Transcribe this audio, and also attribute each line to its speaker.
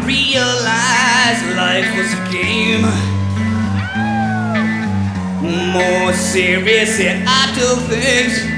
Speaker 1: realized life was a game. More serious than I took things.